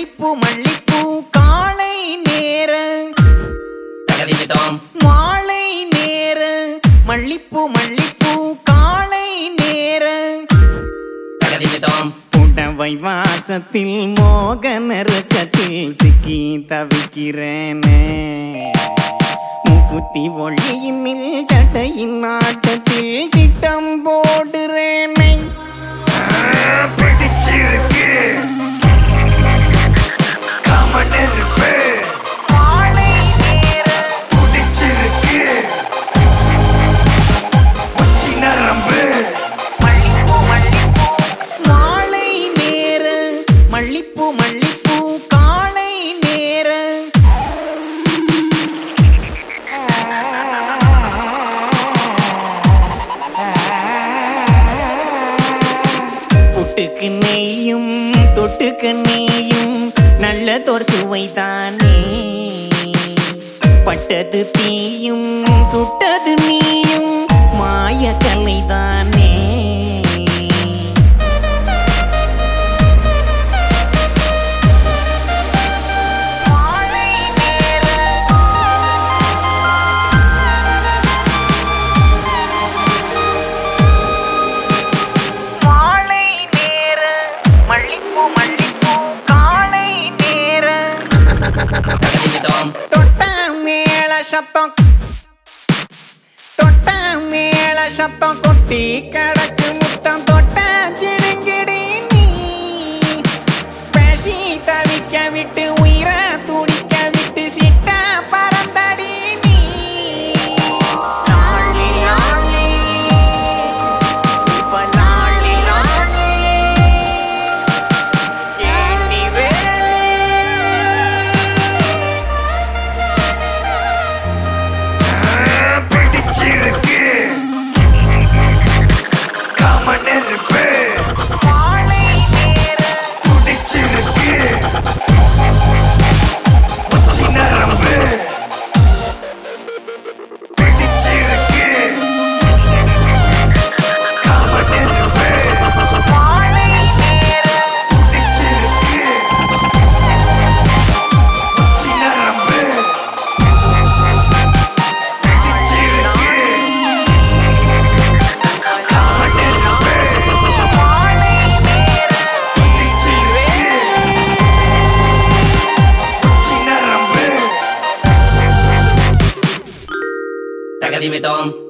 மல்லிப்பூ மல்லிப்பூ காலை நேர தகதிமிதோம் மாலை நேர மல்லிப்பூ மல்லிப்பூ காலை நேர தகதிமிதோம் புடவை வாசத்தில் மோக நெருக்கத்தில் சிக்கி தவிக்கிறேனே முக்குத்தி ஒளியினில் சட்டையின் நாட்டத்தில் திட்டம் போடுறேனே பிடிச்சிருக்கு கமனெருப்பு மாலை நேர பிடிச்சிருக்கு உச்சி நரம்பு மல்லிப்பூ மல்லிப்பூ மாலை நேர மல்லிப்பூ மல்லிப்பூ காலை நேர புட்டுக்கு நெய்யும் தொட்டுக்கு நீயும் நல்லதோர் சுவைதானே பட்டது தீயும் சுட்டது நீயும் மாய கலைதானே மாலை நேர மல்லிப்பூ மல்லிப்பூ காலை நேர தகதிமிதோம் தொட்ட மேள சத்தம் தொட்ட மேள சத்தம் கொட்டி கடக்கு முத்தம் தொட்ட சிடுங்கிடி நீ பேசி தவிக்க விட்டு உயிர துடிக்க விட்டு சிட்ட பறந்தடி நீ லாலி லாலி சூப்பர் லாலி லாலி கேண்டி பிடிச்சிருக்கு கமனெருப்பு மாலை நேர பிடிச்சிருக்கு உச்சி நரம்பு பிடிச்சிருக்கு கமனெருப்பு மாலை நேர பிடிச்சிருக்கு உச்சி நரம்பு பிடிச்சிருக்கு கமனெருப்பு மாலை நேர பிடிச்சிருக்கு உச்சி நரம்பு தகதிமிதோம்